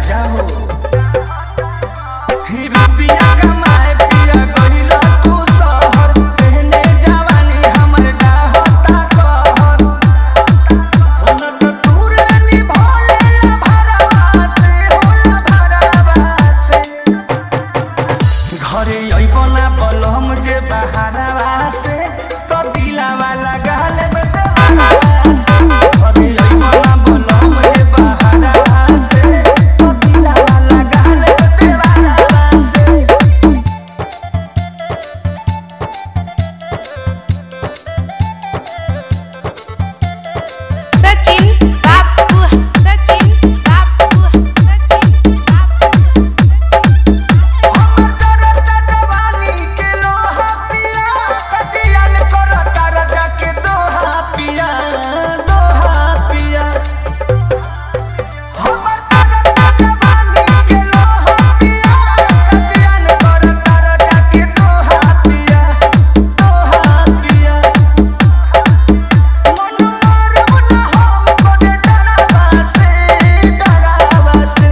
राजा हो रुपया कमाए पिया गइला तू शहर कहने जवानी हमर डाहता कहर होना तो दूर निभाले भरवा से होला भरवा से घरे अइबो ना बलम जे बहारवा से तो दिलावा लगाल में देवा से घरे अइबो ना बलम जे बहारवा से तो दिलावा लगाल में देवा से सचिन बापू सचिन बापू सचिन बापू हमर करता जवानी के लोहा पिया कजियन करता रजा के दोहा पिया हमर करता जवानी के लोहा पिया कजियन करता रजा के दोहा पिया मन मारब ना हम कोने डरावा से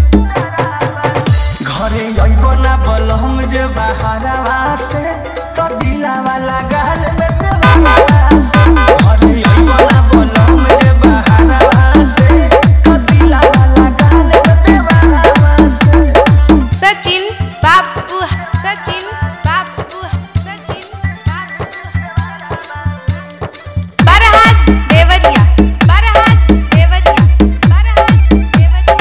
घरे अइबो ना बलम जे बहारवा से तो दिलावा लगाल में देवा से घरे अइबो ना बलम जे बहारवा से तो दिलावा लगाल में देवा से सचिन बापू सचिन बापू सचिन बापू बरहात देवरिया बरहात देवरिया बरहात देवरिया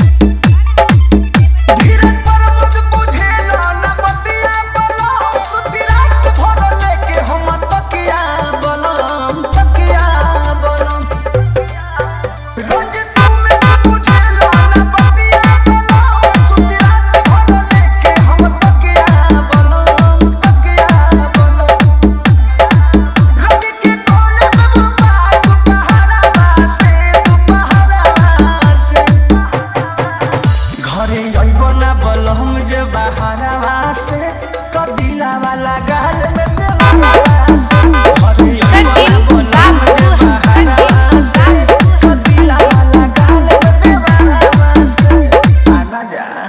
धीरज पर मुझ बुझेला ना बतिया बलम सुती रात भर लेके हम तकिया बलम रोज तुम से बुझेला ना बतिया बलम सुती रात भर लेके हम तकिया बलम रवि के कोले में बुपा दुपहरवा से घरे अइबो ना बलम जे बहारवा से तो दिलावा लगाल में देवा से घरे अइबो ना सचिन बलम जे बापू बहारवा से सचिन तो दिलावा लगाल में देवा से आना जा।